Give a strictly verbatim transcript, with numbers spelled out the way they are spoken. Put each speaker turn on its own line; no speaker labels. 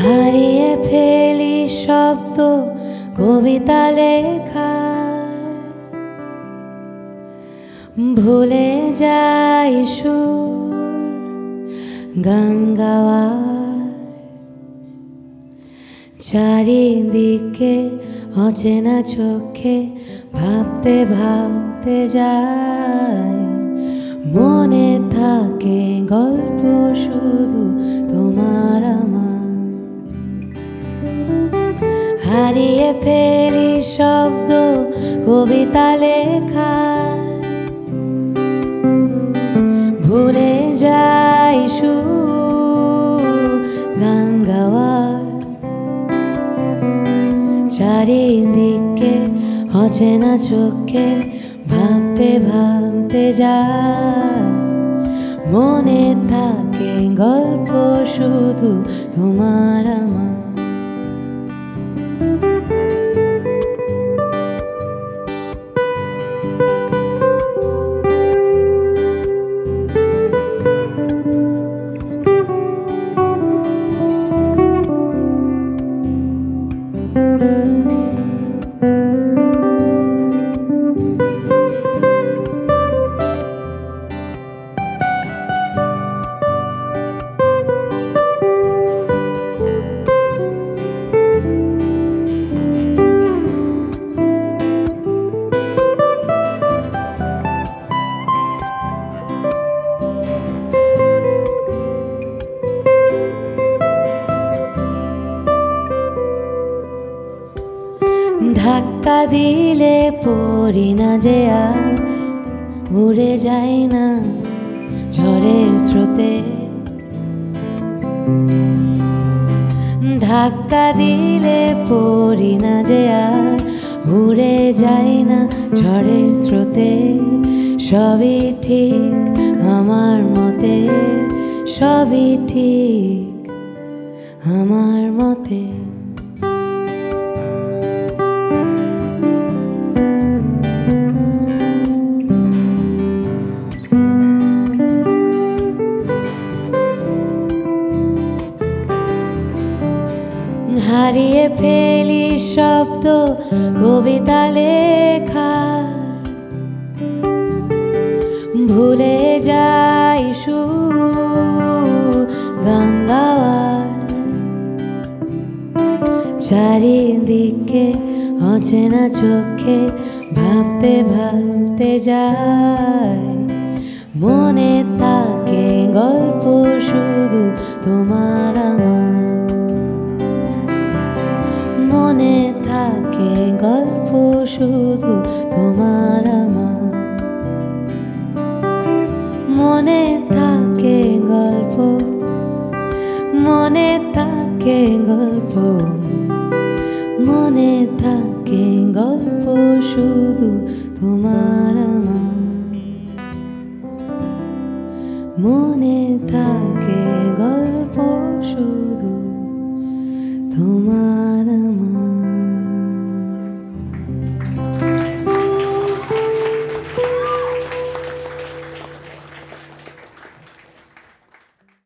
হারিয়ে ফেলি শব্দ কবিতা লেখা, ভুলে যাই সুর গান গাওয়ার। চারিদিকে অচেনা চোখে ভাবতে ভাবতে যাই, মনে থাকে গল্প শুধু তোমার আমার। হারিয়ে ফেলি শব্দ কবিতা লেখা, ভুলে যাই সুর গান গাওয়ার। চারিদিকে অচেনা চোখে ভাবতে ভাবতে যাই, মনে থাকে গল্প শুধু তোমার আমার। ধাক্কা দিলে পড়ি না যে আর, উড়ে যাই না ঝড়ের স্রোতে। ধাক্কা দিলে পড়ি না যে আর, উড়ে যাই না ঝড়ের স্রোতে। সবই ঠিক আমার মতে, সবই ঠিক আমার মতে। হারিয়ে ফেলি শব্দ কবিতা লেখা, ভুলে যাই সুর গান গাওয়ার। চারিদিকে অচেনা চোখে ভাবতে ভাবতে যাই, মনে থাকে গল্প শুধু তোমার আমার। মনে থাকে গল্প শুধু তোমার আমার। মনে থাকে গল্প, মনে থাকে গল্প, মনে থাকে গল্প শুধু তোমার আমার। মনে